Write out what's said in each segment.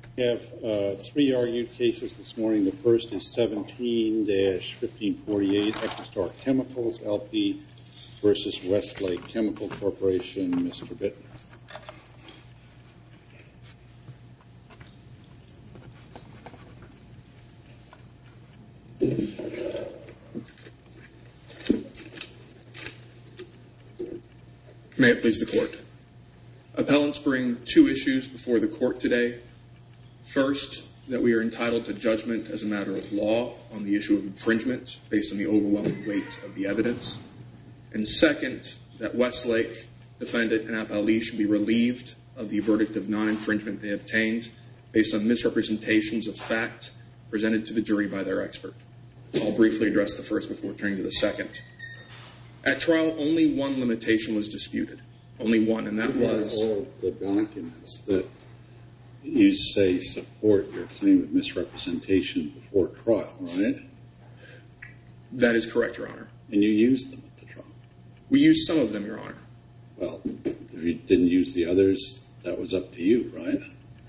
We have three argued cases this morning. The first is 17-1548, Ecostar Chemicals, LP versus Westlake Chemical Corporation. Mr. Bittner. May it please the Court. Appellants bring two issues before the Court today. First, that we are entitled to judgment as a matter of law on the issue of infringement based on the overwhelming weight of the evidence. And second, that Westlake, defendant, and appellee should be relieved of the verdict of non-infringement they obtained based on misrepresentations of fact presented to the jury by their expert. I'll briefly address the first before turning to the second. At trial, only one limitation was disputed. Only one, and that was... all the documents that you say support your claim of misrepresentation before trial, right? That is correct, Your Honor. And you used them at the trial? We used some of them, Your Honor. Well, if you didn't use the others, that was up to you, right?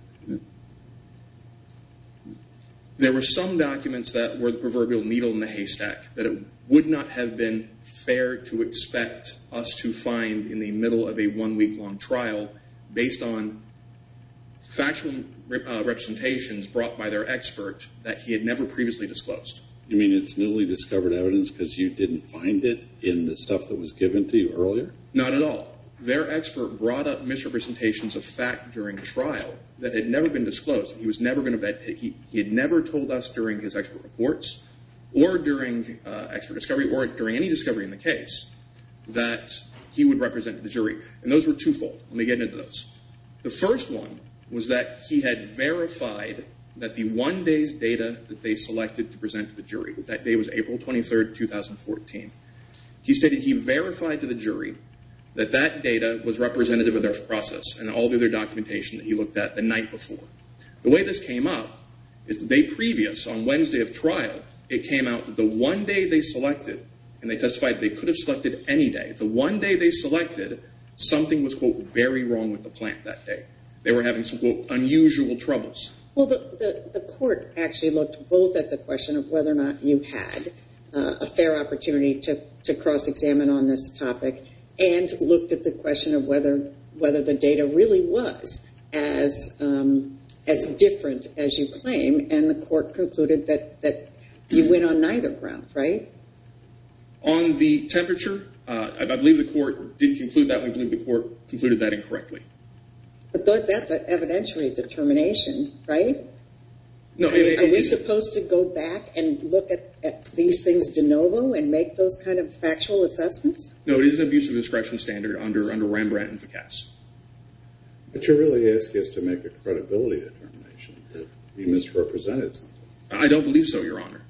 There were some documents that were the proverbial needle in the haystack that it would not have been fair to expect us to find in the middle of a one-week-long trial based on factual representations brought by their expert that he had never previously disclosed. You mean it's newly discovered evidence because you didn't find it in the stuff that was given to you earlier? Not at all. Their expert brought up misrepresentations of fact during trial that had never been disclosed. He was never going to he had never told us during his expert reports or during expert discovery or during any discovery in the case that he would represent the jury. And those were twofold. Let me get into those. The first one was that he had verified that the 1 day's data that they selected to present to the jury, that day was April 23rd, 2014. He stated he verified to the jury that that data was representative of their process and all the other documentation that he looked at the night before. The way this came up is the day previous, on Wednesday of trial, it came out that the 1 day they selected, and they testified they could have selected any day, the 1 day they selected, something was, quote, very wrong with the plant that day. They were having some, quote, unusual troubles. Well, the court actually looked both at the question of whether or not you had a fair opportunity to cross-examine on this topic and looked at the question of whether the data really was as different as you claim, and the court concluded that you went on neither ground, right? On the temperature, I believe the court did conclude that. We believe the court concluded that incorrectly. But that's an evidentiary determination, right? No. Are we supposed to go back and look at these things de novo and make those kind of factual assessments? No, it is an abuse of discretion standard under Rembrandt and Ficasse. But you're really asking us to make a credibility determination that you misrepresented something. I don't believe so, Your Honor.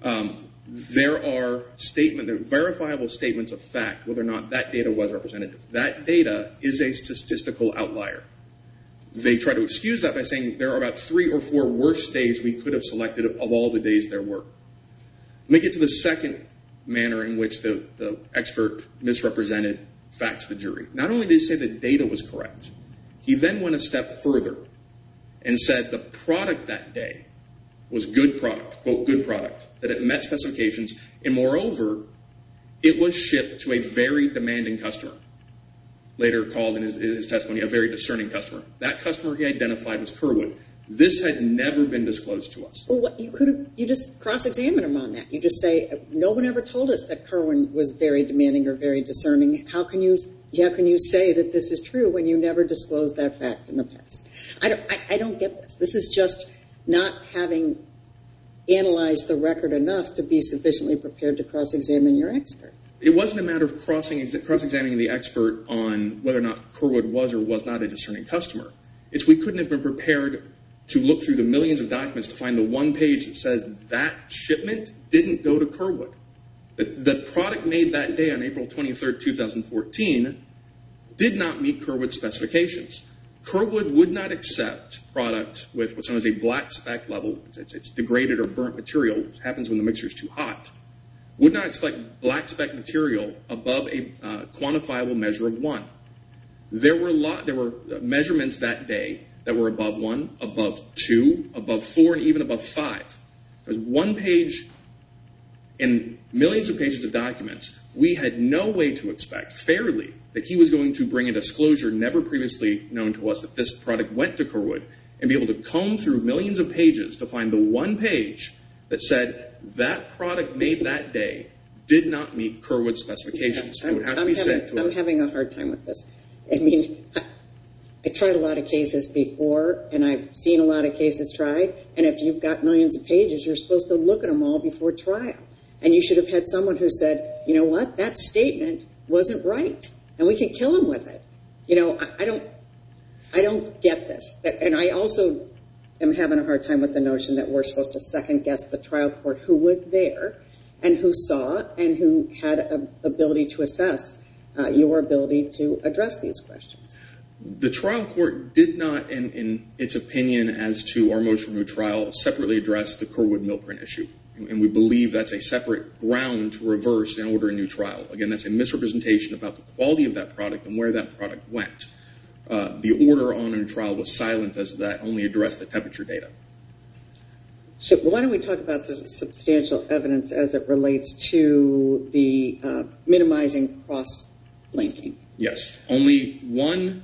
There are verifiable statements of fact whether or not that data was representative. That data is a statistical outlier. They try to excuse that by saying there are about 3 or 4 worse days we could have selected of all the days there were. Let me get to the second manner in which the expert misrepresented facts to the jury. Not only did he say the data was correct, he then went a step further and said the product that day was good product, quote, good product, that it met specifications, and moreover, it was shipped to a very demanding customer, later called in his testimony a very discerning customer. That customer he identified was Kerwood. This had never been disclosed to us. Well, you just cross-examine him on that. You just say, no one ever told us that Kerwood was very demanding or very discerning. How can you say that this is true when you never disclosed that fact in the past? I don't get this. This is just not having analyzed the record enough to be sufficiently prepared to cross-examine your expert. It wasn't a matter of cross-examining the expert on whether or not Kerwood was or was not a discerning customer. It's we couldn't have been prepared to look through the millions of documents to find the one page that says that shipment didn't go to Kerwood. The product made that day on April 23rd, 2014 did not meet Kerwood's specifications. Kerwood would not accept product with what's known as a black spec level. It's degraded or burnt material. It happens when the mixture is too hot. Would not expect black spec material above a quantifiable measure of 1. There were measurements that day that were above 1, above 2, above 4, and even above 5. There was one page in millions of pages of documents. We had no way to expect fairly that he was going to bring a disclosure never previously known to us that this product went to Kerwood and be able to comb through millions of pages to find the one page that said that product made that day did not meet Kerwood's specifications. I'm having a hard time with this. I mean, I tried a lot of cases before, and I've seen a lot of cases tried, and if you've got millions of pages, you're supposed to look at them all before trial. And you should have had someone who said, you know what, that statement wasn't right, and we can kill him with it. You know, I don't get this. And I also am having a hard time with the notion that we're supposed to second-guess the trial court who was there and who saw and who had an ability to assess your ability to address these questions. The trial court did not, in its opinion as to our motion for new trial, separately address the Kerwood millprint issue. And we believe that's a separate ground to reverse and order a new trial. Again, that's a misrepresentation about the quality of that product and where that product went. The order on a new trial was silent as that only addressed the temperature data. So why don't we talk about the substantial evidence as it relates to the minimizing cross-linking? Yes. Only one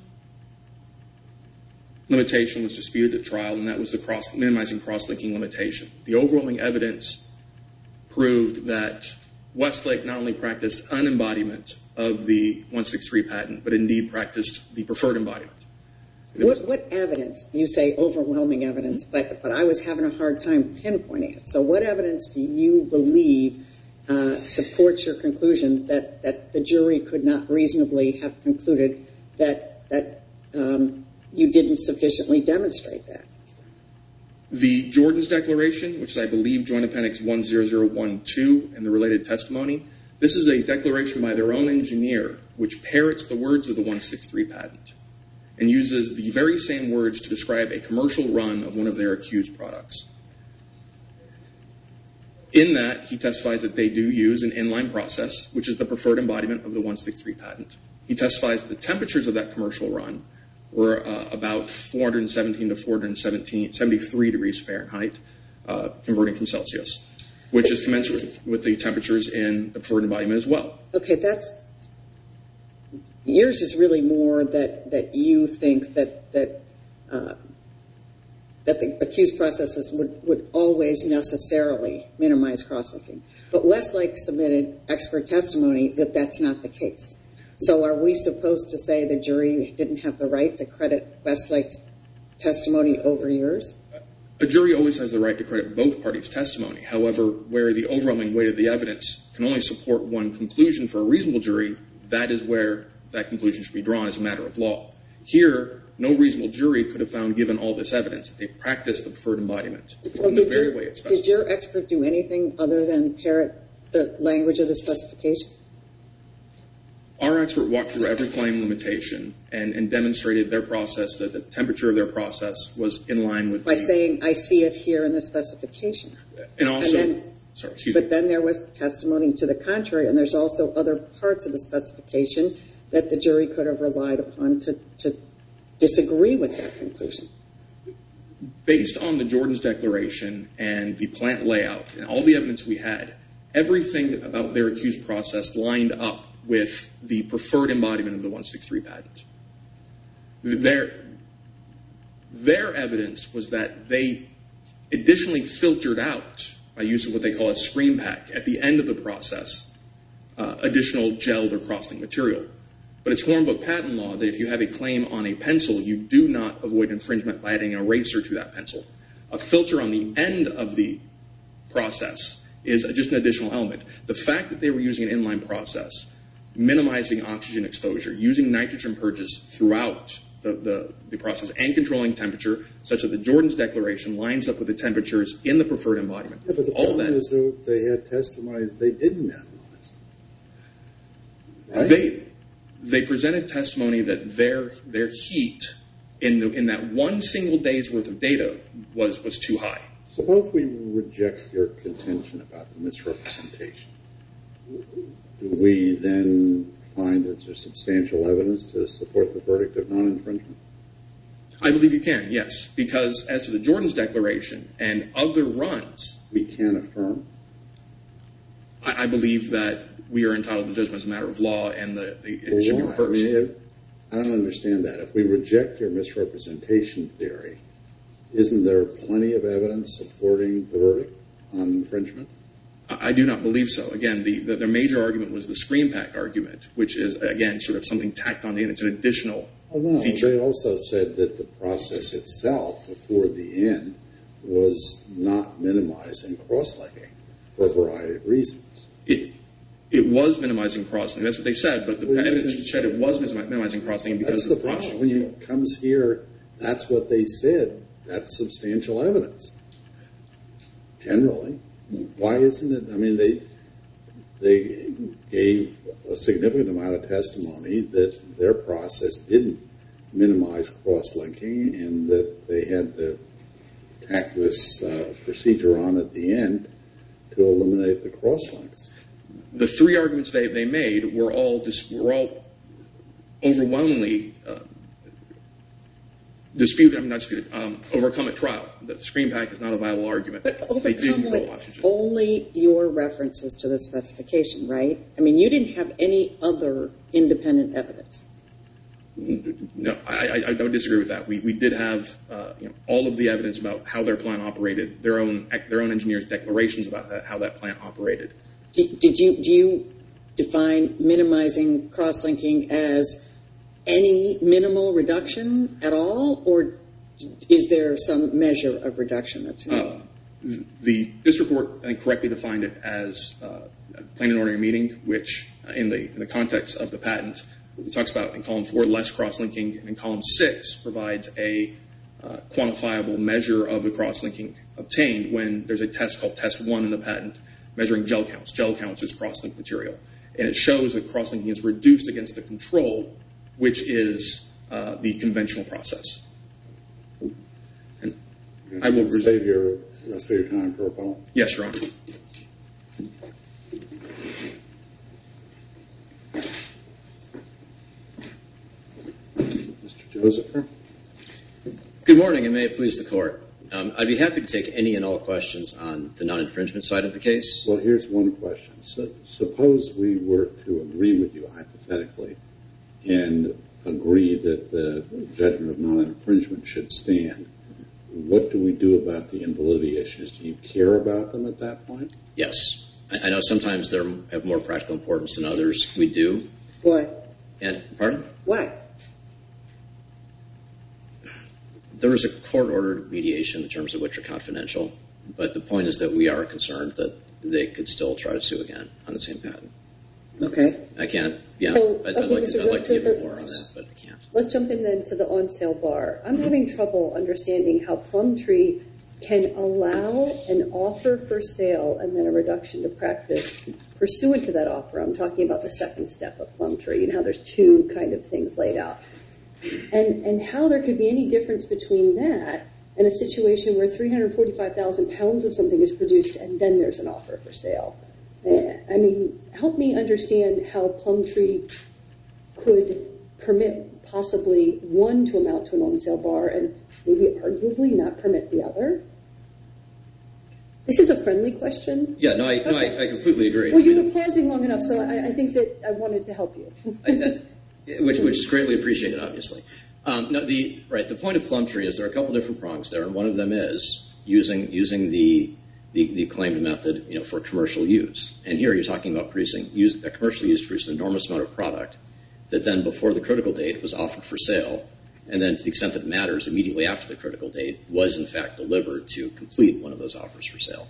limitation was disputed at trial, and that was the minimizing cross-linking limitation. The overwhelming evidence proved that Westlake not only practiced an embodiment of the 163 patent, but indeed practiced the preferred embodiment. What evidence? You say overwhelming evidence, but I was having a hard time pinpointing it. So what evidence do you believe supports your conclusion that the jury could not reasonably have concluded that you didn't sufficiently demonstrate that? The Jordan's Declaration, which is, I believe, Joint Appendix 10012, and the related testimony, this is a declaration by their own engineer which parrots the words of the 163 patent and uses the very same words to describe a commercial run of one of their accused products. In that, he testifies that they do use an inline process, which is the preferred embodiment of the 163 patent. He testifies that the temperatures of that commercial run were about 417 to 473 degrees Fahrenheit, converting from Celsius, which is commensurate with the temperatures in the preferred embodiment as well. Okay, yours is really more that you think that the accused processes would always necessarily minimize cross-linking. But Westlake submitted expert testimony that that's not the case. So are we supposed to say the jury didn't have the right to credit Westlake's testimony over yours? A jury always has the right to credit both parties' testimony. However, where the overwhelming weight of the evidence can only support one conclusion for a reasonable jury, that is where that conclusion should be drawn as a matter of law. Here, no reasonable jury could have found, given all this evidence, that they practiced the preferred embodiment in the very way it's specified. Did your expert do anything other than parrot the language of the specification? Our expert walked through every claim limitation and demonstrated their process, that the temperature of their process was in line with by saying, I see it here in the specification. And also, but then there was testimony to the contrary, and there's also other parts of the specification that the jury could have relied upon to disagree with that conclusion. Based on the Jordan's Declaration and the plant layout and all the evidence we had, everything about their accused process lined up with the preferred embodiment of the 163 patent. Their evidence was that they additionally filtered out, by use of what they call a screen pack, at the end of the process, additional gelled or cross-linked material. But it's Hornbook patent law that if you have a claim on a pencil, you do not avoid infringement by adding an eraser to that pencil. A filter on the end of the process is just an additional element. The fact that they were using an inline process, minimizing oxygen exposure, using nitrogen purges throughout the process, and controlling temperature, such that the Jordan's Declaration lines up with the temperatures in the preferred embodiment. Yeah, but the problem is that they had testimony that they didn't minimize. Right? They presented testimony that their heat in that one single day's worth of data was too high. Suppose we reject your contention about the misrepresentation. Do we then find that there's substantial evidence to support the verdict of non-infringement? I believe you can, yes, because as to the Jordan's declaration and other runs, We can affirm? I believe that we are entitled to judgment as a matter of law, and it should be reversed. I don't understand that. If we reject your misrepresentation theory, isn't there plenty of evidence supporting the verdict on infringement? I do not believe so. Again, their major argument was the screen pack argument, which is, again, sort of something tacked on in. It's an additional feature. They also said that the process itself before the end was not minimizing cross-linking for a variety of reasons. It was minimizing cross-linking. That's what they said, but the evidence said it was minimizing cross-linking because of the problem. That's the problem. When it comes here, that's what they said. That's substantial evidence. Generally. Why isn't it? I mean, they gave a significant amount of testimony that their process didn't minimize cross-linking and that they had to tack this procedure on at the end to eliminate the cross-links. The three arguments they made were all overwhelmingly overcome at trial. The screen pack is not a viable argument. But overcome with only your references to the specification, right? I mean, you didn't have any other independent evidence. No, I don't disagree with that. We did have all of the evidence about how their plant operated, their own engineers' declarations about how that plant operated. Do you define minimizing cross-linking as any minimal reduction at all, or is there some measure of reduction that's needed? The district court, I think, correctly defined it as a plan and ordering meeting, which, in the context of the patent, it talks about in column 4 less cross-linking, and in column 6 provides a quantifiable measure of the cross-linking obtained when there's a test called test 1 in the patent, measuring gel counts. Gel counts is cross-link material. And it shows that cross-linking is reduced against the control, which is the conventional process. And I will save your rest of your time for a poll. Yes, Your Honor. Mr. Josepher? Good morning, and may it please the Court. I'd be happy to take any and all questions on the non-infringement side of the case. Well, here's one question. Suppose we were to agree with you hypothetically and agree that the judgment of non-infringement should stand. What do we do about the invalidity issues? Do you care about them at that point? Yes. I know sometimes they have more practical importance than others. We do. Why? Pardon? Why? There was a court-ordered mediation, the terms of which are confidential, but the point is that we are concerned that they could still try to sue again on the same patent. Okay. I can't. Yeah, So, I'd like to give you more on that, but I can't. Let's jump in then to the on-sale bar. I'm having trouble understanding how Plumtree can allow an offer for sale and then a reduction to practice pursuant to that offer. I'm talking about the second step of Plumtree and how there's two kind of things laid out. And how there could be any difference between that and a situation where 345,000 pounds of something is produced and then there's an offer for sale. I mean, help me understand how Plumtree could permit possibly one to amount to an on-sale bar and maybe arguably not permit the other. This is a friendly question. Yeah, no, I completely agree. Well, you were pausing long enough, so I think that I wanted to help you. Which is greatly appreciated, obviously. The point of Plumtree is there are a couple different prongs there, and one of them is using the claimed method, for commercial use. And here you're talking about a commercial use produced an enormous amount of product that then before the critical date was offered for sale, and then to the extent that it matters, immediately after the critical date was in fact delivered to complete one of those offers for sale.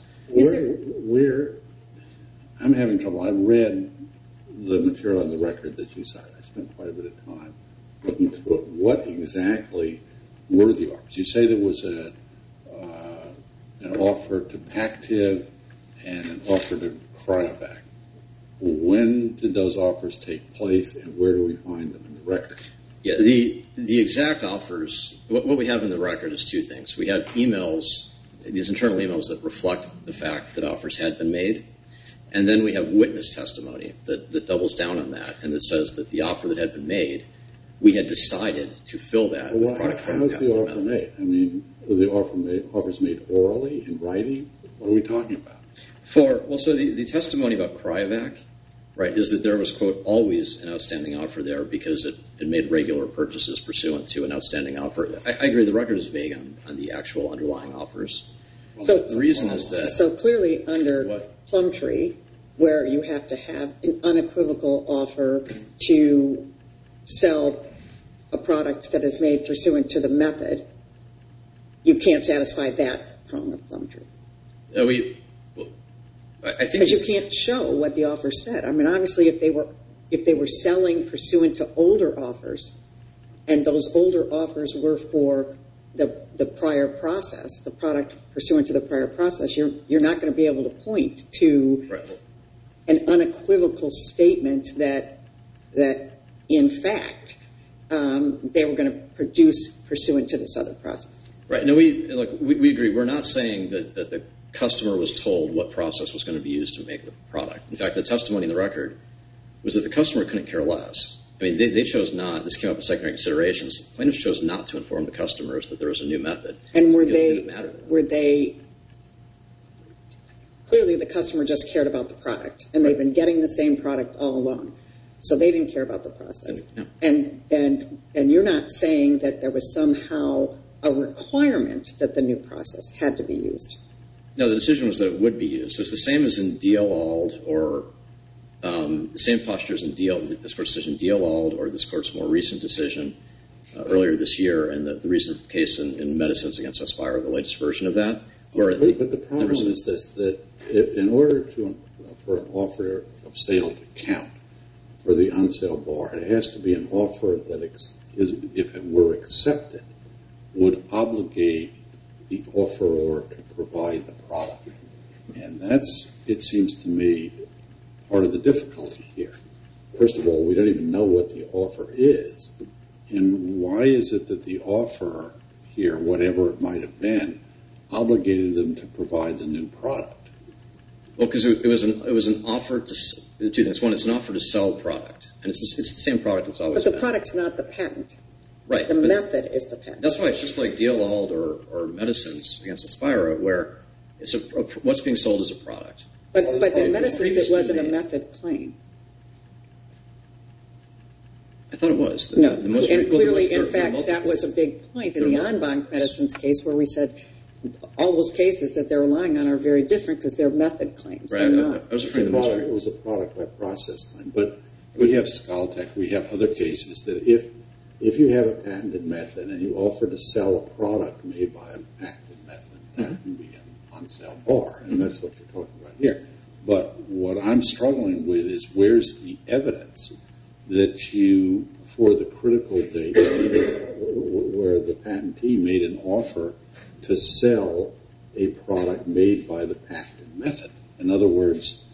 I'm having trouble. I read the material on the record that you cited. I spent quite a bit of time looking through it. What exactly were the offers? You say there was an offer to Pactiv and an offer to Cryovac. When did those offers take place, and where do we find them in the record? Yeah, the exact offers, what we have in the record is two things. We have emails, these internal emails that reflect the fact that offers had been made, And then we have witness testimony that doubles down on that and that says that the offer that had been made, we had decided to fill that with product from How was the offer method. made? I mean, were the offers made orally, in writing? What are we talking about? So the testimony about Cryovac, right, is that there was, quote, always an outstanding offer there because it made regular purchases pursuant to an outstanding offer. I agree the record is vague on the actual underlying offers. So The reason is that... So clearly under What? Plumtree, where you have to have an unequivocal offer to sell a product that is made pursuant to the method, you can't satisfy that prong of Plumtree. I think... Because you can't show what the offer said. I mean, obviously, if they were selling pursuant to older offers, and those older offers were for the prior process, the product pursuant to the prior process, you're not going to be able to point to Right. an unequivocal statement that in fact they were going to produce pursuant to this other process. Right. No, we agree. We're not saying that the customer was told what process was going to be used to make the product. In fact, the testimony in the record was that the customer couldn't care less. I mean, they chose not. This came up in secondary considerations. Plaintiffs chose not to inform the customers that there was a new method. And because it didn't matter to them. were they clearly the customer just cared about the product, and they've been getting the same product all along, so they didn't care about the process. No. And you're not saying that there was somehow a requirement that the new process had to be used. No, the decision was that it would be used. So it's the same as in DL-ALD or the same postures in this court's decision, DL-ALD, or this court's more recent decision earlier this year, and the recent case in Medicines against Aspire, the latest version of that. But the problem is this, that in order for an offer of sale to count for the on-sale bar, it has to be an offer that, if it were accepted, would obligate the offeror to provide the product. And that's, it seems to me, part of the difficulty here. First of all, we don't even know what the offer is. And why is it that the offer here, whatever it might have been, obligated them to provide the new product? Well, because it was an offer to two things. One, it's an offer to sell the product, and it's the same product it's always But the been. product's not the patent. Right. The method is the patent. That's why it's just like DL-ALD or Medicines against Aspira, where it's what's being sold is a product. But in was Medicines, it wasn't a made. method claim. I thought it was. No, and clearly, in fact, that was a big point in the en banc Medicines case where we said all those cases that they're relying on are very different because they're method claims. Right. They're not. I was referring to the It was a product by process claim. But we have Scaltech, we have other cases that if you have a patented method and you offer to sell a product made by a patented method, that can be an on-sale bar, and that's what you're talking about here. But what I'm struggling with is where's the evidence that you, for the critical date, where the patentee made an offer to sell a product made by the patented method. In other words,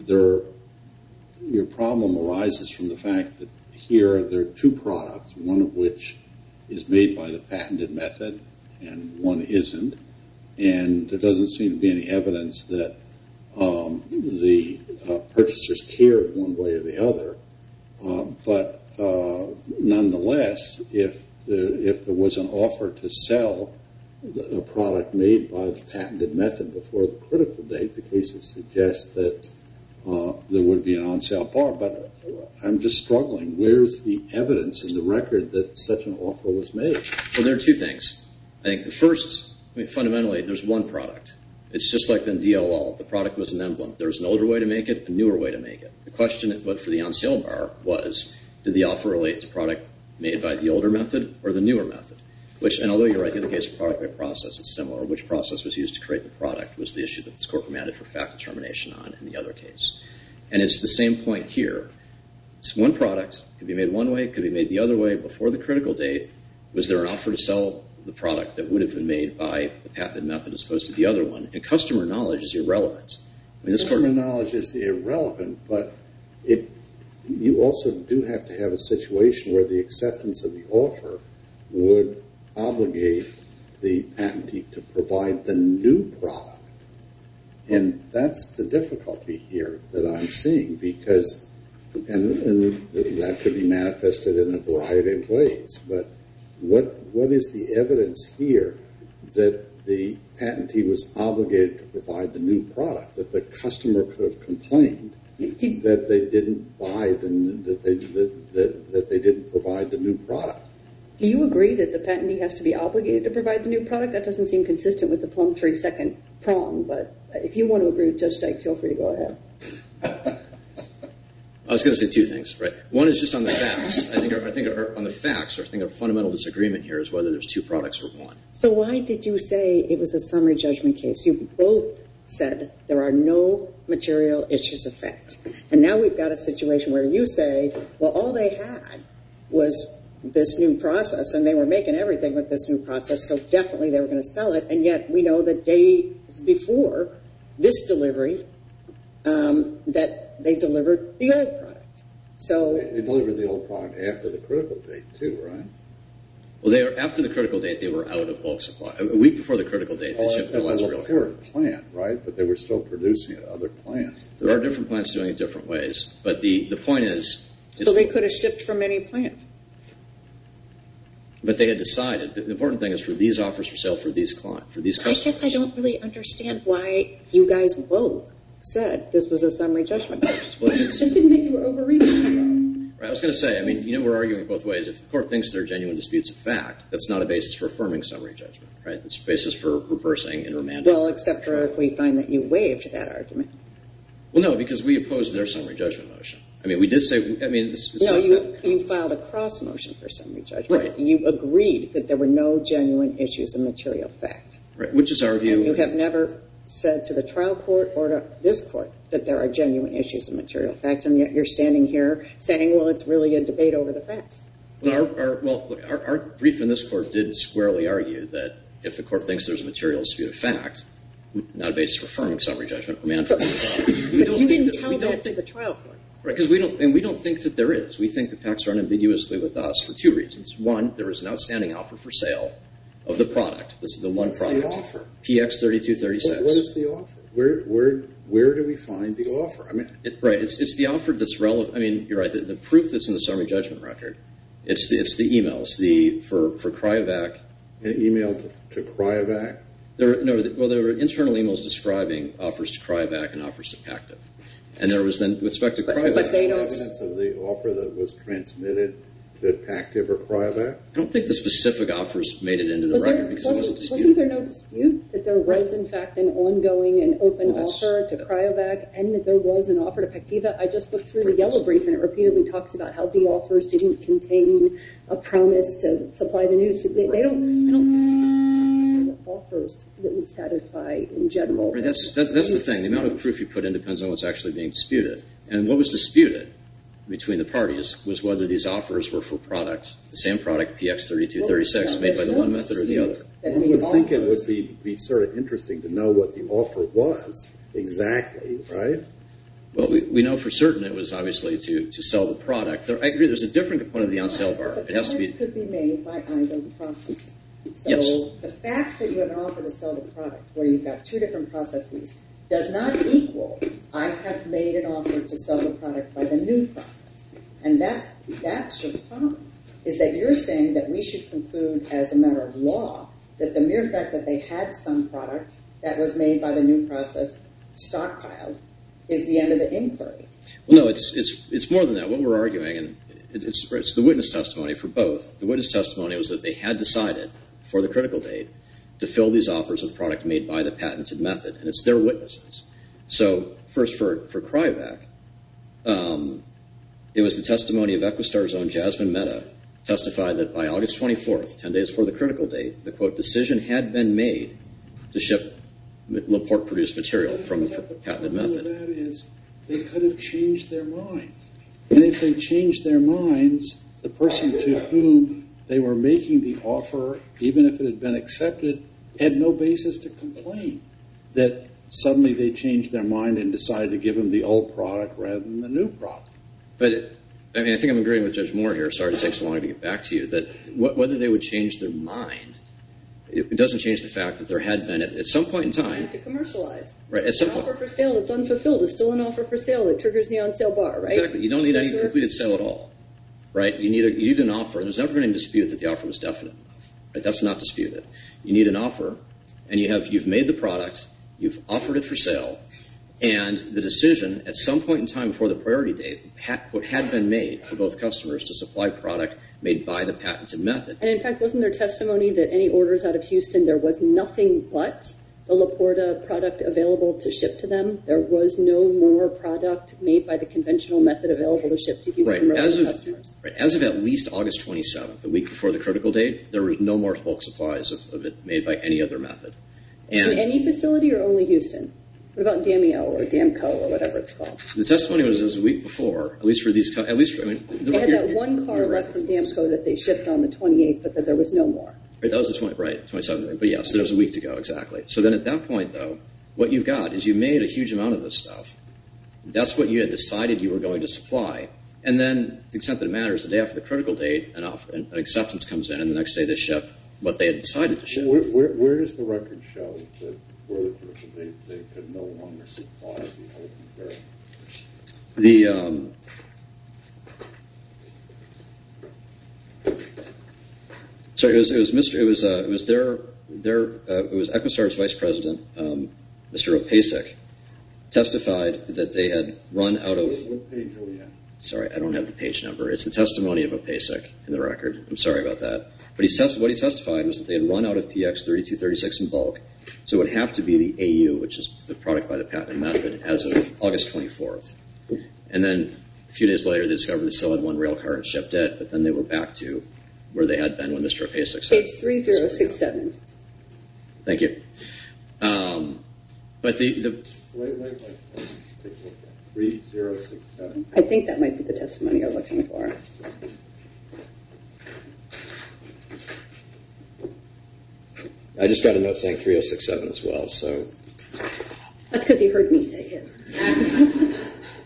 your problem arises from the fact that here there are two products, one of which is made by the patented method and one isn't, and there doesn't seem to be any evidence that the purchasers cared one way or the other. But nonetheless, if there was an offer to sell a product made by the patented method before the critical date, the cases suggest that there would be an on-sale bar. But I'm just struggling. Where's the evidence in the record that such an offer was made? Well, there are two things. I think the first, fundamentally, there's one product. It's just like the DL-ALD. The product was an emblem. There was an older way to make it, a newer way to make it. The question for the on-sale bar was, did the offer relate to product made by the older method or the newer method? And although you're right, in the case of product by process, it's similar. Which process was used to create the product was the issue that this court remanded for fact determination on in the other case. And it's the same point here. It's one product. It could be made one way. It could be made the other way. Before the critical date, was there an offer to sell the product that would have been made by the patented method as opposed to the other one? And customer knowledge is irrelevant. Customer knowledge is irrelevant, but you also do have to have a situation where the acceptance of the offer would obligate the patentee to provide the new product. And that's the difficulty here that I'm seeing, because, and that could be manifested in a variety of ways, but what is the evidence here that the patentee was obligated to provide the new product, that the customer could have complained that they didn't buy that they didn't provide the new product? Do you agree that the patentee has to be obligated to provide the new product? That doesn't seem consistent with the Plumtree second prong, but if you want to agree with Judge Dyke, feel free to go ahead. I was going to say two things, right? One is just on the facts. I think on the facts, our fundamental disagreement here is whether there's two products or one. So why did you say it was a summary judgment case? You both said there are no material issues of fact. And now we've got a situation where you say, well, all they had was this new process, and they were making everything with this new process, so definitely they were going to sell it. And yet we know that days before this delivery, that they delivered the old product. So they delivered the old product after the critical date too, right? Well, after the critical date, they were out of bulk supply. A week before the critical date, they shipped their last real LaPorte plant, right? But they were still producing at other plants. There are different plants doing it different ways. But the point is... So they could have shipped from any plant. But they had decided. The important thing is for these offers for sale for these customers. I guess I don't really understand why you guys both said this was a summary judgment. Well, it just didn't make you overreach. Right, I was going to say, we're arguing both ways. If the court thinks there are genuine disputes of fact, that's not a basis for affirming summary judgment, right? It's a basis for reversing and remanding. Well, except for if we find that you waived that argument. Well, no, because we opposed their summary judgment motion. We did say, you filed a cross motion for summary judgment. Right. You agreed that there were no genuine issues of material fact. Right, which is our view. And you have never said to the trial court or to this court that there are genuine issues of material fact, and yet you're standing here saying, well, it's really a debate over the facts. Well, our brief in this court did squarely argue that if the court thinks there's a material dispute of fact, not a basis for affirming summary judgment, remanding. But you didn't tell that to the trial court. Right, because we don't think that there is. We think the facts are unambiguously with us for two reasons. One, there is an outstanding offer for sale of the product. This is the one product. What's the offer? PX3236. What is the offer? Where do we find the offer? It's the offer that's relevant. You're right. The proof that's in the summary judgment record. It's the emails. For Cryovac. An email to Cryovac. There were internal emails describing offers to Cryovac and offers to Pactiv. And there was then, with respect to Cryovac. But they don't. Evidence of the offer that was transmitted to Pactiv or Cryovac? I don't think the specific offers made it into the record because it wasn't disputed. Wasn't there no dispute that there was, in fact, an ongoing and open offer to Cryovac and that there was an offer to Pactiva? I just looked through the yellow brief and it repeatedly talks about how the offers didn't contain a promise to supply the news. I don't think offers that would satisfy in general. Right, that's the thing. The amount of proof you put in depends on what's actually being disputed. And what was disputed between the parties was whether these offers were for product, the same product, PX3236, made by the one method or the other. I would think it would be sort of interesting to know what the offer was exactly, right? Well, we know for certain it was obviously to sell the product. I agree there's a different component of the on-sale bar. But the it has to be. could be made by either process. So yes. The fact that you have an offer to sell the product where you've got two different processes does not equal I have made an offer to sell the product by the new process. And that's your problem, is that you're saying that we should conclude as a matter of law that the mere fact that they had some product that was made by the new process stockpiled is the end of the inquiry. Well, no, it's more than that. What we're arguing, and it's the witness testimony for both. The witness testimony was that they had decided for the critical date to fill these offers with product made by the patented method, and it's their witnesses. So first for Cryovac, it was the testimony of Equistar's own Jasmine Mehta testified that by August 24th, 10 days before the critical date, the, quote, decision had been made to ship LaPorte-produced material from the patented method. That is, they could have changed their mind. And if they changed their minds, the person to whom they were making the offer, even if it had been accepted, had no basis to complain that suddenly they changed their mind and decided to give them the old product rather than the new product. But, I think I'm agreeing with Judge Moore here. Sorry to take so long to get back to you. That whether they would change their mind, it doesn't change the fact that there had been, at some point in time, To commercialize. right, at some An point. offer for sale that's unfulfilled is still an offer for sale that triggers the on-sale bar, right? Exactly. You don't need any Sure. completed sale at all, right? You need an offer. There's never been any dispute that the offer was definite enough. Right? That's not disputed. You need an offer, and you've made the product, you've offered it for sale, and the decision at some point in time before the priority date had been made for both customers to supply product made by the patented method. And in fact, wasn't there testimony that any orders out of Houston, there was nothing but the Laporta product available to ship to them? There was no more product made by the conventional method available to ship to Houston customers? Right. As of at least August 27th, the week before the critical date, there was no more bulk supplies of it made by any other method. And In any facility or only Houston? What about Damio or Damco or whatever it's called? the testimony was a week before, at least for these, they They had that one car left from Damco that they shipped on the 28th, but that there was no more. Right, that was the 27th. But yes, there was a week to go, exactly. So then at that point, though, what you've got is you made a huge amount of this stuff. That's what you had decided you were going to supply. And then, to the extent that it matters, the day after the critical date, an acceptance comes in, and the next day they ship what they had decided to ship. Where does the record show that for the critical date they could no longer supply the open barrel? So it was EchoStar's vice president, Mr. Opasek, testified that they had run out of. What page are we at? Sorry, I don't have the page number. It's the testimony of Opasek in the record. I'm sorry about that. But what he testified was that they had run out of PX 3236 in bulk, so it would have to be the AU, which is the product by the patented method, as of August 24th. And then a few days later, they discovered they still had one rail car and shipped it, but then they were back to where they had been when Mr. Opasek said. Page 3067. Thank you. But Wait. Let's take a look at 3067. I think that might be the testimony you're looking for. I just got a note saying 3067 as well, so. That's because you heard me say it.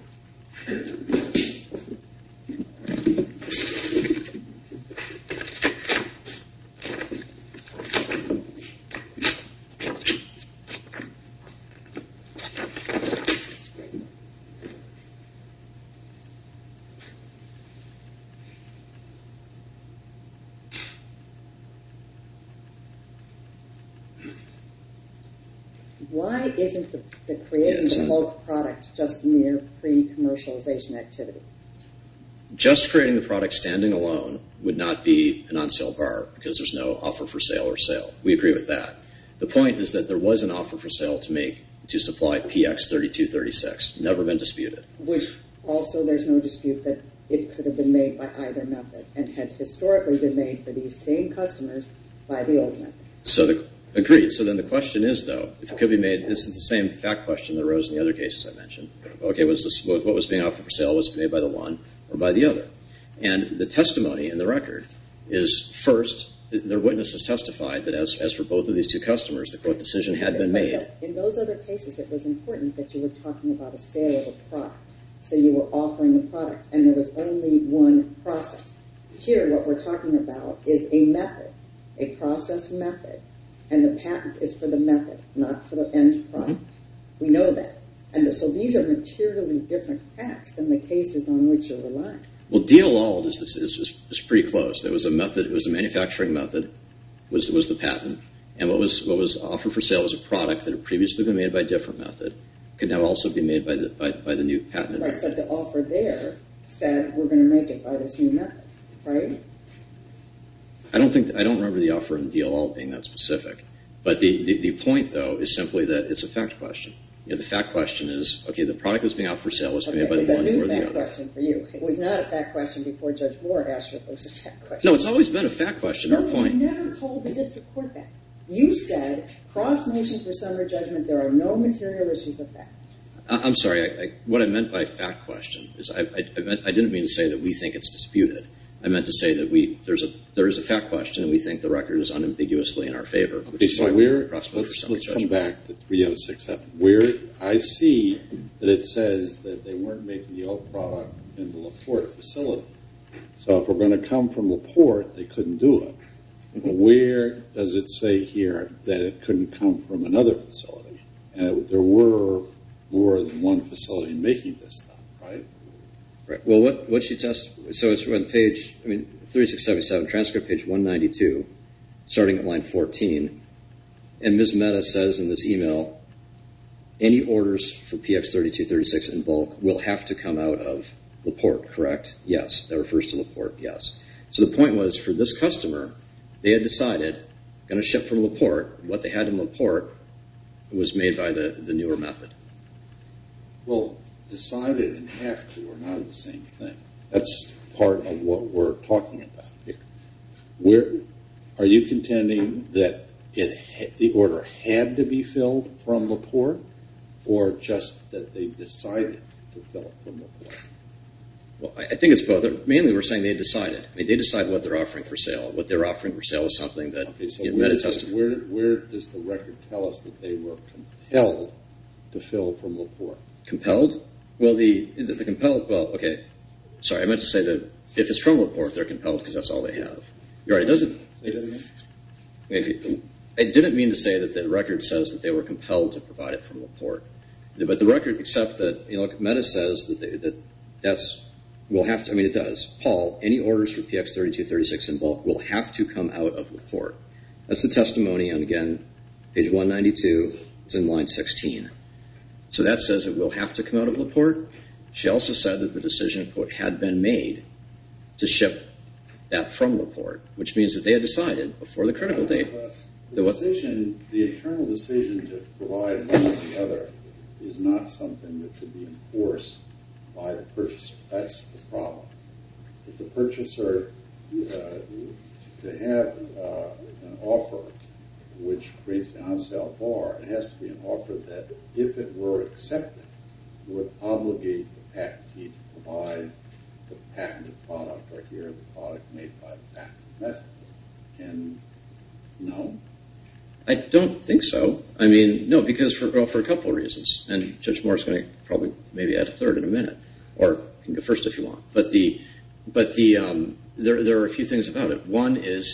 Why isn't the creating the bulk product just mere pre-commercialization activity? Just creating the product standing alone would not be an on-sale bar because there's no offer for sale or sale. We agree with that. The point is that there was an offer for sale to supply PX 3236. Never been disputed. Which also there's no dispute that it could have been made by either method and had historically been made for these same customers by the old method. Agreed. So then the question is, though, if it could be made, this is the same fact question that arose in the other cases I mentioned. Okay, what was being offered for sale? Was it made by the one or by the other? And the testimony in the record is, first, their witnesses testified that as for both of these two customers, the quote decision had been made. In those other cases, it was important that you were talking about a sale of a product. So you were offering a product, and there was only one process. Here, what we're talking about is a method, a process method. And the patent is for the method, not for the end product. Mm-hmm. We know that. And so these are materially different facts than the cases on which you're relying. Well, DLALD is pretty close. There was a method. It was a manufacturing method. Was the patent. And what was offered for sale was a product that had previously been made by a different method. Could now also be made by the new patent. Right, but the offer there said we're going to make it by this new method, right? I don't remember the offer in DLALD being that specific. But the point, though, is simply that it's a fact question. The fact question is, okay, the product that's being offered for sale was made by the one or the other. It's a new fact question for you. It was not a fact question before Judge Moore asked you if it was a fact question. No, it's always been a fact question. Our point. You never told the district court that. You said, cross motion for summary judgment, there are no material issues of fact. I'm sorry. What I meant by fact question is I didn't mean to say that we think it's disputed. I meant to say that there is a fact question, and we think the record is unambiguously in our favor. Okay, so let's come back to 3067. Where I see that it says that they weren't making the old product in the LaPorte facility. So if we're going to come from LaPorte, they couldn't do it. Where does it say here that it couldn't come from another facility? And there were more than one facility making this stuff, right? Right. Well, what she tested, so it's on page, 3677, transcript page 192, starting at line 14. And Ms. Mehta says in this email, any orders for PX3236 in bulk will have to come out of LaPorte, correct? Yes. That refers to LaPorte, yes. So the point was, for this customer, they had decided, going to ship from LaPorte. What they had in LaPorte was made by the newer method. Well, decided and have to are not the same thing. That's part of what we're talking about here. Are you contending that the order had to be filled from LaPorte, or just that they decided to fill it from LaPorte? Well, I think it's both. Mainly, we're saying they decided. They decide what they're offering for sale. What they're offering for sale is something that Mehta testified. Where does the record tell us that they were compelled to fill from LaPorte? Compelled? Well, the compelled, okay. Sorry, I meant to say that if it's from LaPorte, they're compelled because that's all they have. You're right, it doesn't... Say that again? I didn't mean to say that the record says that they were compelled to provide it from LaPorte. But the record, except that, Mehta says that that's... will have to, it does. Paul, any orders for PX3236 in bulk will have to come out of LaPorte. That's the testimony on, again, page 192. It's in line 16. So that says it will have to come out of LaPorte. She also said that the decision, quote, had been made to ship that from LaPorte, which means that they had decided before the critical date. The internal decision to provide one or the other is not something that should be enforced by the purchaser. That's the problem. If the purchaser to have an offer which creates an on-sale bar, it has to be an offer that, if it were accepted, would obligate the patentee to provide the patented product, or here the product made by the patented method. And no? I don't think so. No, because for a couple of reasons. And Judge Moore's going to probably maybe add a third in a minute. Or you can go first if you want. But there are a few things about it. One is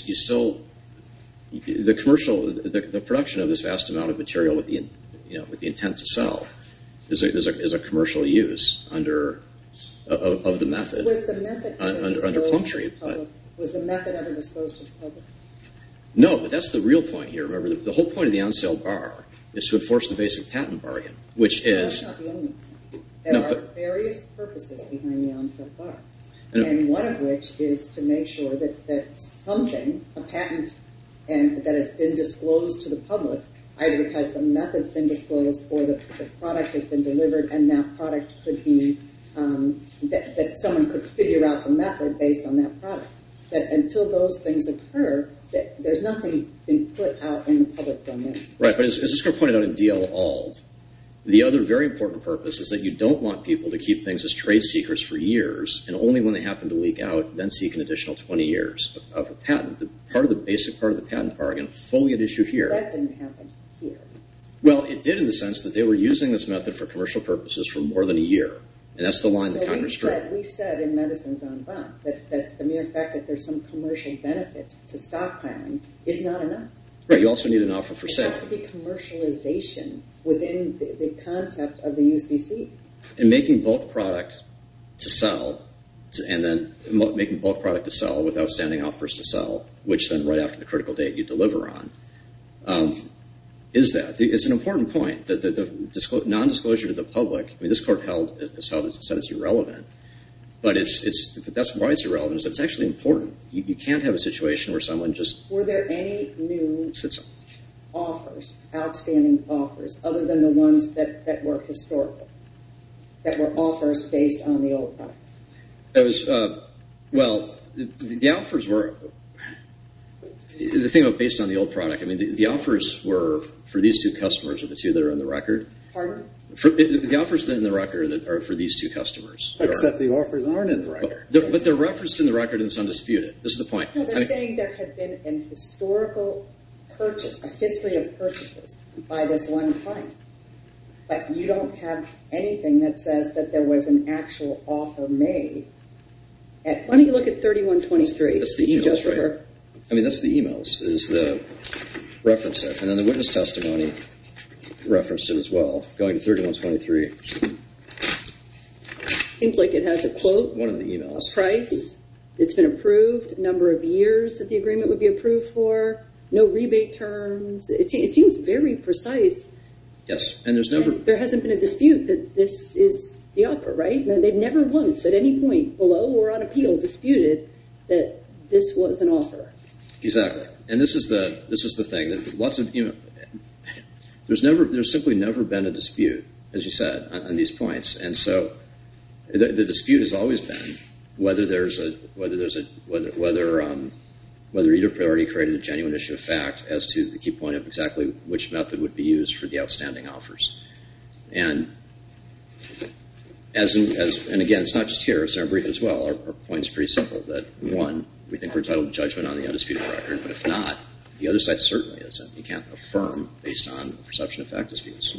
the production of this vast amount of material with the intent to sell is a commercial use of the method. Was the method under Plumtree? Was the method ever disclosed to the public? No, but that's the real point here. Remember, the whole point of the on-sale bar is to enforce the basic patent bargain, which is... That's not the only point. There are various purposes behind the on-sale bar, and one of which is to make sure that something, a patent, and that has been disclosed to the public, either because the method's been disclosed or the product has been delivered, and that product could be, that someone could figure out the method based on that product. That until those things occur, that there's nothing been put out in the public domain. Right, but as this court pointed out in D.L. Auld, the other very important purpose is that you don't want people to keep things as trade secrets for years, and only when they happen to leak out, then seek an additional 20 years of a patent. The basic part of the patent bargain fully at issue here. That didn't happen here. Well, it did in the sense that they were using this method for commercial purposes for more than a year. And that's the line that Congress drew. We said in Medicines on Bond that the mere fact that there's some commercial benefit to stockpiling is not enough. Right, you also need an offer for sale. It has to be commercialization within the concept of the UCC. And making bulk product to sell, and then making bulk product to sell with outstanding offers to sell, which then right after the critical date you deliver on, it's an important point that the non-disclosure to the public. This court said it's irrelevant, but that's why it's irrelevant. Is it's actually important. You can't have a situation where someone just were there any new offers, outstanding offers, other than the ones that were historical, that were offers based on the old product? It was the offers were. The thing about based on the old product, the offers were for these two customers, or the two that are in the record. Pardon? The offers in the record that are for these two customers. Except the offers aren't in the record. But they're referenced in the record and it's undisputed. This is the point. No, they're saying there had been an historical purchase, a history of purchases by this one client. But you don't have anything that says that there was an actual offer made. Why don't you look at 3123? That's the email, right? I mean, that's the emails, is the reference there. And then the witness testimony referenced it as well, going to 3123. Seems like it has a quote, One of the emails. a price, it's been approved, number of years that the agreement would be approved for, no rebate terms. It seems very precise. Yes, and there's never... There hasn't been a dispute that this is the offer, right? No, they've never once at any point below or on appeal disputed that this was an offer. Exactly. And this is the thing. There's lots of, there's simply never been a dispute, as you said, on these points. And so the dispute has always been whether either party created a genuine issue of fact as to the key point of exactly which method would be used for the outstanding offers. And and again, it's not just here, it's in our brief as well. Our point's pretty simple, that one, we think we're entitled to judgment on the undisputed record, but if not, the other side certainly isn't. You can't affirm based on the perception of fact disputes.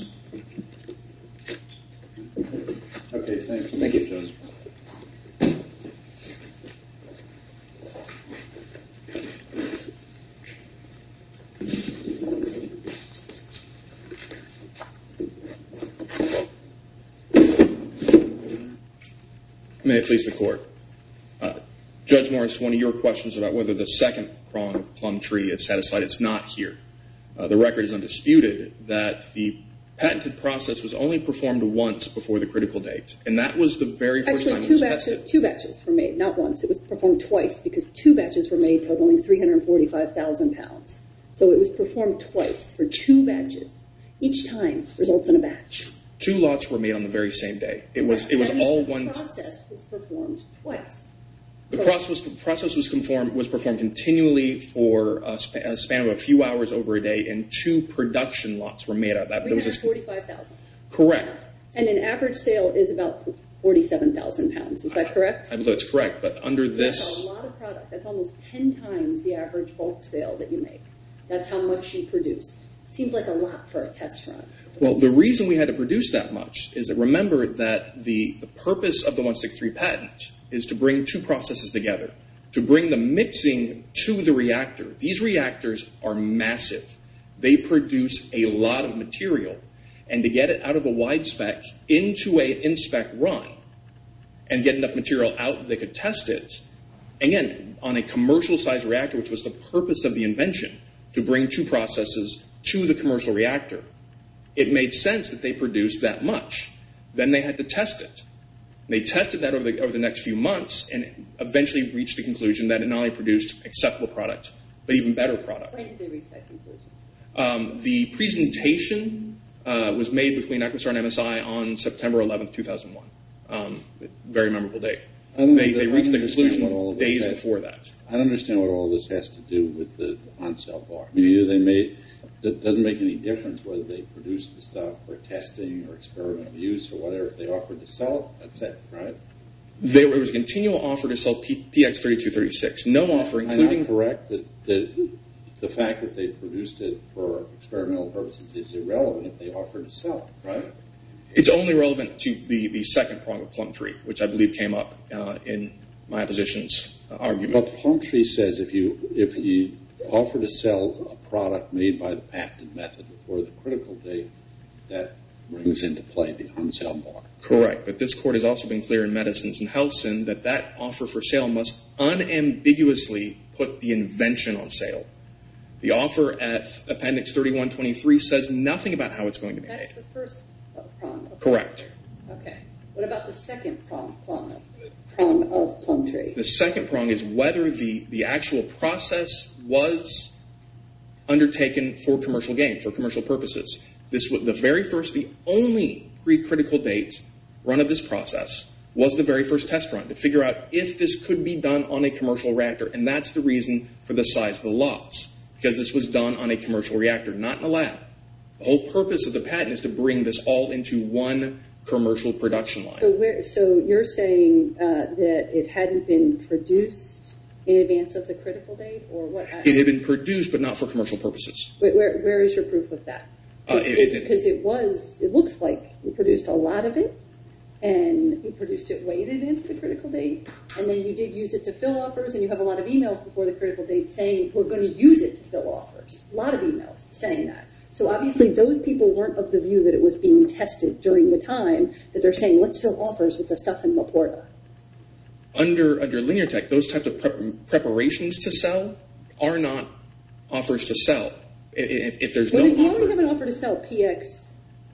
Okay, thank you. Thank you, Joseph. May it please the Court. Judge Morris, one of your questions about whether the second prong of Plumtree is satisfied, it's not here. The record is undisputed that the patented process was only performed once before the critical date, and that was the very first time it was tested. Two batches were made, not once. It was performed twice because two batches were made totaling 345,000 pounds. So it was performed twice for two batches. Each time results in a batch. Two lots were made on the very same day. It was all one. The process was performed twice. The process was performed continually for a span of a few hours over a day, and two production lots were made out of that. 345,000. Correct. And an average sale is about 47,000 pounds. Is that correct? I believe that's correct, but under this... That's a lot of product. That's almost 10 times the average bulk sale that you make. That's how much you produced. Seems like a lot for a test run. Well, the reason we had to produce that much is that remember that the purpose of the 163 patent is to bring two processes together, to bring the mixing to the reactor. These reactors are massive. They produce a lot of material, and to get it out of a wide spec into an in-spec run and get enough material out that they could test it, again, on a commercial-sized reactor, which was the purpose of the invention, to bring two processes to the commercial reactor. It made sense that they produced that much. Then they had to test it. They tested that over the next few months and eventually reached the conclusion that it not only produced acceptable product, but even better product. When did they reach that conclusion? The presentation was made between Equistar and MSI on September 11th, 2001. Very memorable date. They reached the conclusion days before that. I don't understand what all this has to do with the on-sale bar. I mean, it doesn't make any difference whether they produce the stuff for testing or experimental use or whatever. If they offered to sell it, that's it, right? There was a continual offer to sell PX3236. No offer, including... I'm correct that the fact that they produced it for experimental purposes is irrelevant if they offered to sell it, right? It's only relevant to the second prong of Plumtree, which I believe came up in my opposition's argument. But Plumtree says if you offer to sell a product made by the patented method before the critical date, that brings into play the on-sale bar. Correct, but this court has also been clear in Medicines and Helsin that offer for sale must unambiguously put the invention on sale. The offer at Appendix 3123 says nothing about how it's going to be made. That's the first prong. Correct. Okay. What about the second prong of Plumtree? The second prong is whether the actual process was undertaken for commercial gain, for commercial purposes. This was the only pre-critical date run of this process was the very first test run to figure out if this could be done on a commercial reactor, and that's the reason for the size of the lots, because this was done on a commercial reactor, not in a lab. The whole purpose of the patent is to bring this all into one commercial production line. So you're saying that it hadn't been produced in advance of the critical date, or what? It had been produced, but not for commercial purposes. Where is your proof of that? Because it looks like you produced a lot of it. and you produced it way in advance of the critical date, and then you did use it to fill offers, and you have a lot of emails before the critical date saying we're going to use it to fill offers. A lot of emails saying that. So obviously those people weren't of the view that it was being tested during the time that they're saying let's fill offers with the stuff in Laporta. Under Linear Tech, those types of preparations to sell are not offers to sell. If there's no you offer, only have an offer to sell PX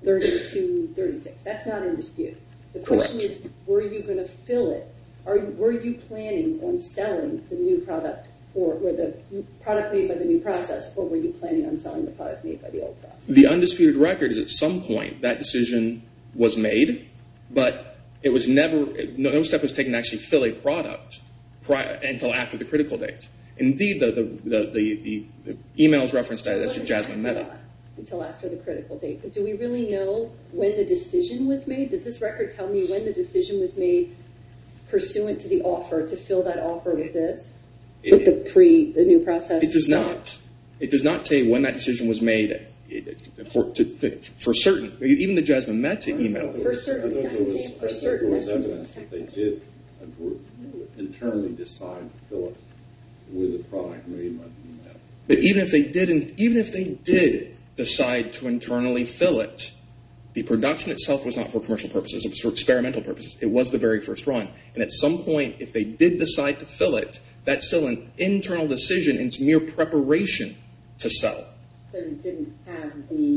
3236. That's not in dispute. The question Correct. is, were you going to fill it? Were you planning on selling the new product or the product made by the new process, or were you planning on selling the product made by the old process? the undisputed record is at some point that decision was made, but it was never, no step was taken to actually fill a product until after the critical date. Indeed, the emails referenced as Jasmine Mehta. Until after the critical date. But do we really know when the decision was made? Does this record tell me when the decision was made pursuant to the offer to fill that offer with this? With the new process? It does not. It does not say when that decision was made for certain. Even the Jasmine Mehta email. For certain. It doesn't say for certain. There was evidence that they did internally decide to fill it with a product made by the Mehta. But even if they did decide to internally fill it, the production itself was not for commercial purposes. It was for experimental purposes. It was the very first run. And at some point, if they did decide to fill it, that's still an internal decision, and it's mere preparation to sell. So you didn't have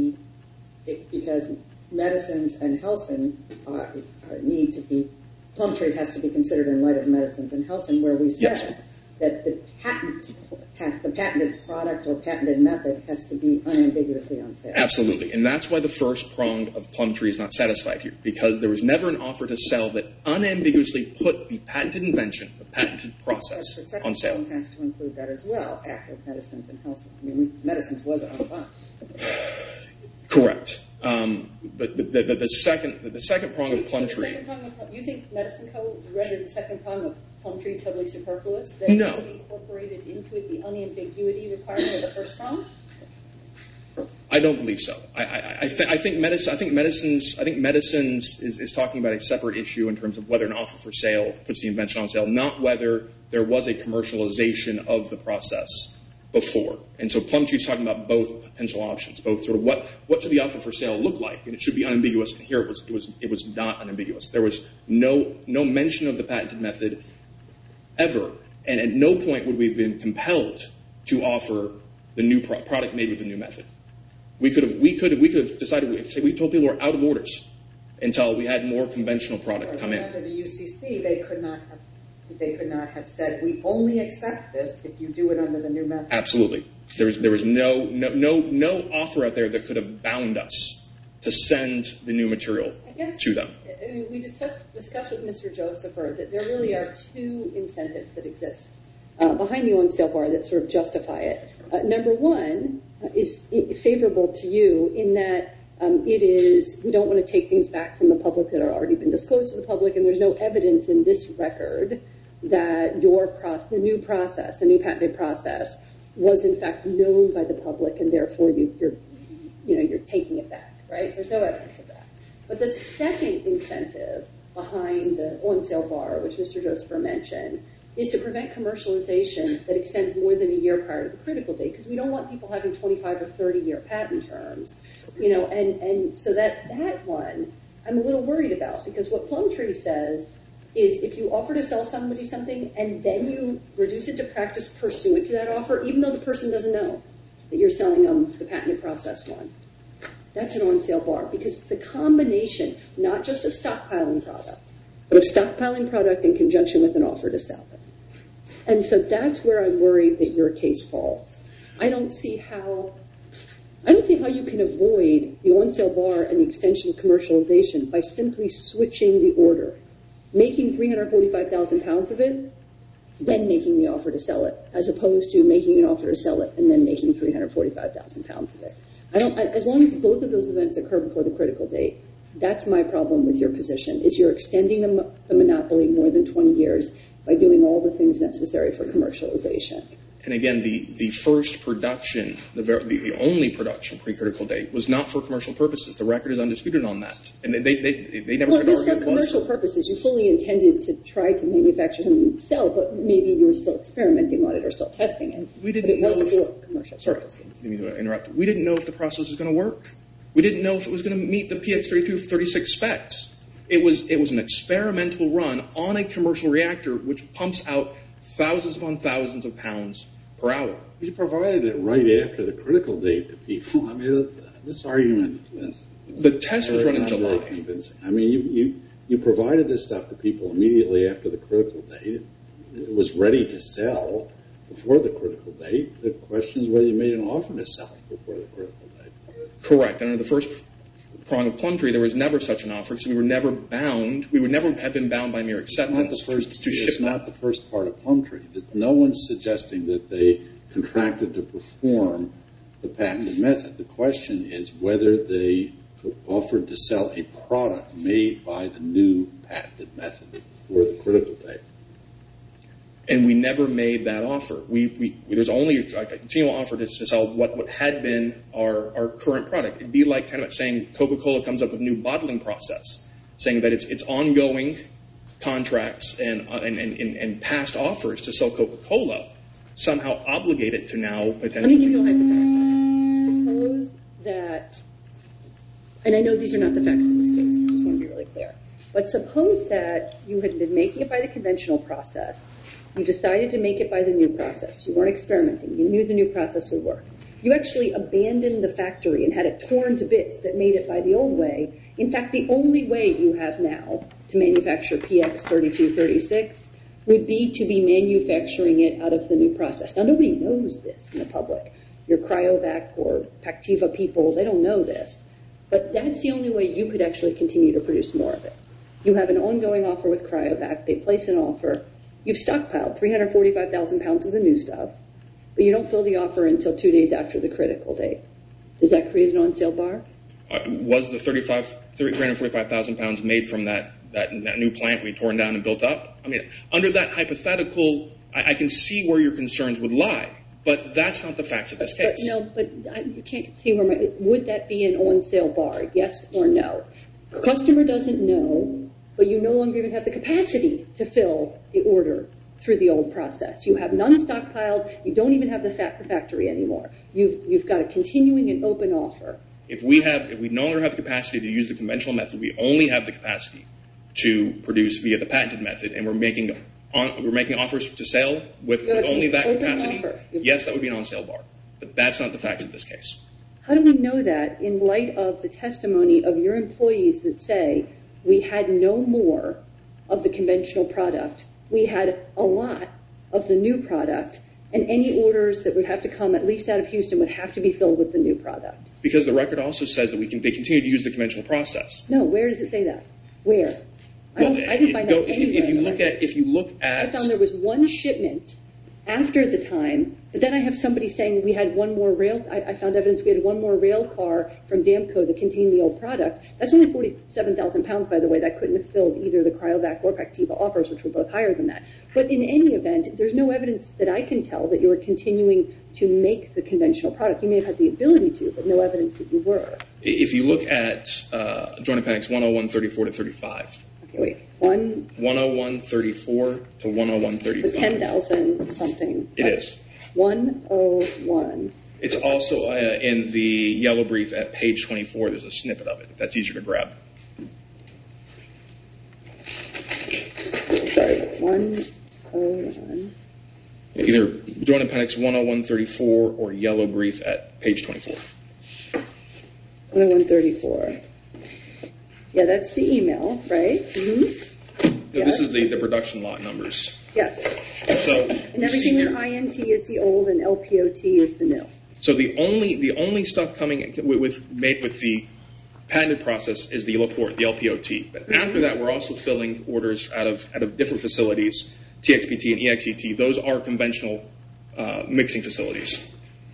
because Medicines and Helsinn need to be, Plumtree has to be considered in light of Medicines and Helsinn, where we said that the patented product or patented method has to be unambiguously on sale. Absolutely. And that's why the first prong of Plumtree is not satisfied here, because there was never an offer to sell that unambiguously put the patented invention, the patented process, on sale. The second prong has to include that as well, after Medicines and Helsinn. I mean, Medicines was on file. Correct. But the second prong of Plumtree. You think Medicine Co. rendered the second prong of Plumtree totally superfluous? That No. it incorporated into it the unambiguity requirement of the first prong? I don't believe so. I think Medicines is talking about a separate issue in terms of whether an offer for sale puts the invention on sale, not whether there was a commercialization of the process before. And so Plumtree is talking about both potential options, both sort of what should the offer for sale look like, and it should be unambiguous. And here it was not unambiguous. There was no mention of the patented method ever, and at no point would we have been compelled to offer the new product made with the new method. We could have decided. We told people we're out of orders until we had more conventional product come in. Under the UCC, they could not have said we only accept this if you do it under the new method. Absolutely, there was no offer out there that could have bound us to send the new material to them. I mean, we discussed with Mr. Josepher that there really are two incentives that exist behind the on-sale bar that sort of justify it. Number one is favorable to you in that it is, we don't want to take things back from the public that are already been disclosed to the public, and there's no evidence in this record that the new process, the new patented process, was in fact known by the public, and therefore you're taking it back, right? There's no evidence of that. But the second incentive behind the on-sale bar, which Mr. Josepher mentioned, is to prevent commercialization that extends more than a year prior to the critical date, because we don't want people having 25 or 30-year patent terms, and so that one I'm a little worried about, because what Plumtree says is if you offer to sell somebody something and then you reduce it to practice pursuant to that offer, even though the person doesn't know that you're selling them the patented process one, that's an on-sale bar, because it's the combination not just of stockpiling product, but of stockpiling product in conjunction with an offer to sell it. And so that's where I'm worried that your case falls. I don't see how you can avoid the on-sale bar and the extension of commercialization by simply switching the order, making 345,000 pounds of it, then making the offer to sell it, as opposed to making an offer to sell it and then making 345,000 pounds of it. As long as both of those events occur before the critical date, that's my problem with your position, is you're extending the monopoly more than 20 years by doing all the things necessary for commercialization. And again, the first production, the only production pre-critical date was not for commercial purposes. The record is undisputed on that. And they never Well, tried it to was argue for it commercial purposes. You fully intended to try to manufacture something to sell, but maybe you were still experimenting on it or still testing it. We But didn't it wasn't know for commercial Sorry, purposes. let me interrupt. We didn't know if the process was going to work. We didn't know if it was going to meet the PX3236 specs. It was an experimental run on a commercial reactor which pumps out thousands upon thousands of pounds per hour. You provided it right after the critical date to people. I mean, this argument is The test was run in not July. very convincing. I mean, you provided this stuff to people immediately after the critical date. It was ready to sell before the critical date. The question is whether you made an offer to sell it before the critical date. Correct. Under the first prong of Plumtree, there was never such an offer because we were never bound. We would never have been bound by mere acceptance to ship It's not the first part of Plumtree. No one's suggesting that they contracted to perform the patented method. The question is whether they offered to sell a product made by the new patented method before the critical date. And we never made that offer. There's only a continual offer to sell what had been our current product. It'd be like kind of saying Coca-Cola comes up with a new bottling process, saying that it's ongoing contracts and past offers to sell Coca-Cola somehow obligate it to now potentially. Let me give you a hypothetical. Suppose that, and I know these are not the facts in this case, just want to be really clear, but suppose that you had been making it by the conventional process. You decided to make it by the new process. You weren't experimenting. You knew the new process would work. You actually abandoned the factory and had it torn to bits that made it by the old way. In fact, the only way you have now to manufacture PX3236 would be to be manufacturing it out of the new process. Now, nobody knows this in the public. Your Cryovac or Pactiva people, they don't know this. But that's the only way you could actually continue to produce more of it. You have an ongoing offer with Cryovac. They place an offer. You've stockpiled 345,000 pounds of the new stuff, but you don't fill the offer until 2 days after the critical date. Does that create an on-sale bar? Was the 345,000 pounds made from that new plant we torn down and built up? I mean, under that hypothetical, I can see where your concerns would lie, but that's not the facts of this case. But you can't see where would that be an on-sale bar? Yes or no? The customer doesn't know, but you no longer even have the capacity to fill the order through the old process. You have none stockpiled. You don't even have the factory anymore. You've got a continuing and open offer. If we no longer have the capacity to use the conventional method, we only have the capacity to produce via the patented method, and we're making offers to sale with only that capacity. Yes, that would be an on-sale bar, but that's not the facts of this case. How do we know that in light of the testimony of your employees that say we had no more of the conventional product, we had a lot of the new product, and any orders that would have to come at least out of Houston would have to be filled with the new product? Because the record also says that they continue to use the conventional process. No, where does it say that? Where? I didn't find that anywhere. If you look at, I found there was one shipment after the time, but then I have somebody saying we had one more rail. I found evidence we had one more rail car from Damco that contained the old product. That's only 47,000 pounds, by the way. That couldn't have filled either the Cryovac or Pactiva offers, which were both higher than that. But in any event, there's no evidence that I can tell that you were continuing to make the conventional product. You may have had the ability to, but no evidence that you were. If you look at Joint Appendix 10134 to 35. Okay, wait. 10134 to 10135. The 10,000 something. It is. 101. It's also in the yellow brief at page 24. There's a snippet of it. If that's easier to grab. Sorry, 101. Either Joint Appendix 10134 or yellow brief at page 24. 10134. Yeah, that's the email, right? Mm-hmm. So this is the production lot numbers. Yes. So And everything in INT is the old and LPOT is the new. So the only stuff coming made with the patented process is the LPOT. But after that, we're also filling orders out of different facilities, TXPT and EXET. Those are conventional mixing facilities.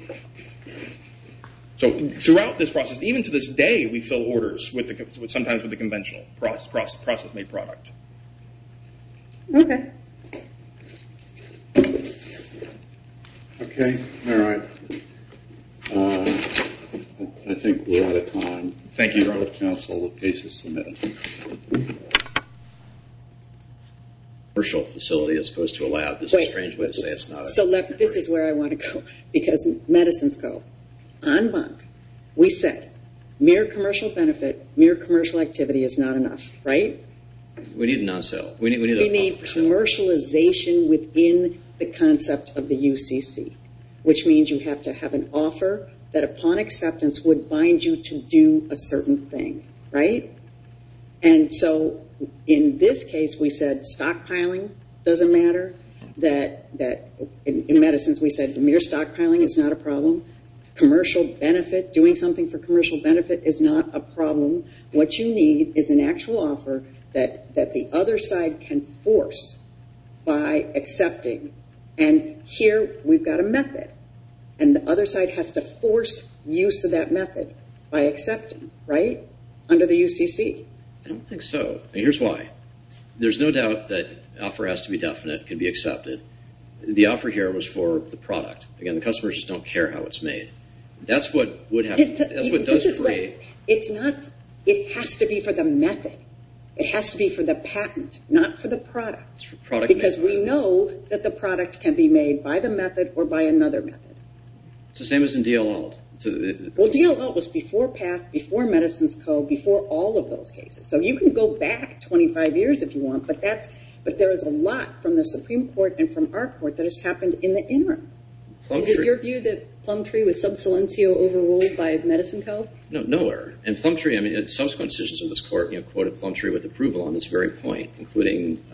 So throughout this process, even to this day, we fill orders sometimes with the conventional process-made product. Okay. Okay, Okay, all right. I think we're out of time. Thank you, Your Honor. Both counsel, the case is submitted. Commercial facility as opposed to a lab. There's a strange way to say it's not. So this is where I want to go, because Medicines Co. En banc, we said mere commercial benefit, mere commercial activity is not enough, right? We need a non-sale. We need commercialization within the concept of the UCC, which means you have to have an offer that upon acceptance would bind you to do a certain thing, right? And so in this case, we said stockpiling doesn't matter, that in medicines we said mere stockpiling is not a problem. Commercial benefit, doing something for commercial benefit is not a problem. What you need is an actual offer that the other side can force by accepting. And here we've got a method, and the other side has to force use of that method by accepting, right? Under the UCC. I don't think so. And here's why. There's no doubt that offer has to be definite, can be accepted. The offer here was for the product. Again, the customers just don't care how it's made. That's what would have. That's what does create. It's not. It has to be for the method. It has to be for the patent, not for the product. It's for product because we know that the product can be made by the method or by another method. It's the same as in DL-Alt. Well, DL-Alt was before PATH, before Medicines Co., before all of those cases. So you can go back 25 years if you want, but there is a lot from the Supreme Court and from our court that has happened in the interim. Is it your view that Plumtree was sub silencio overruled by Medicine Co.? No, nowhere. And Plumtree, I mean, subsequent decisions of this court, quoted Plumtree with approval on this very point, including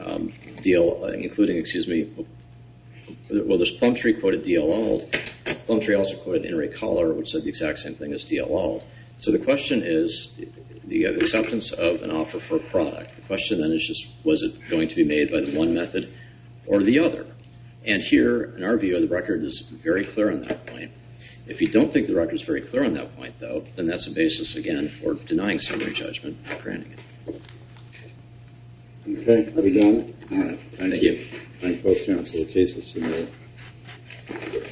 there's Plumtree quoted DL-Alt. Plumtree also quoted In re Collar, which said the exact same thing as DL-Alt. So the question is the acceptance of an offer for a product. The question then is just, was it going to be made by the one method or the other? And here, in our view, the record is very clear on that point. If you don't think the record is very clear on that point, though, then that's a basis, again, for denying summary judgment and granting it. Okay, are we done? All right. Thank you. Thank both counsel. The case is submitted.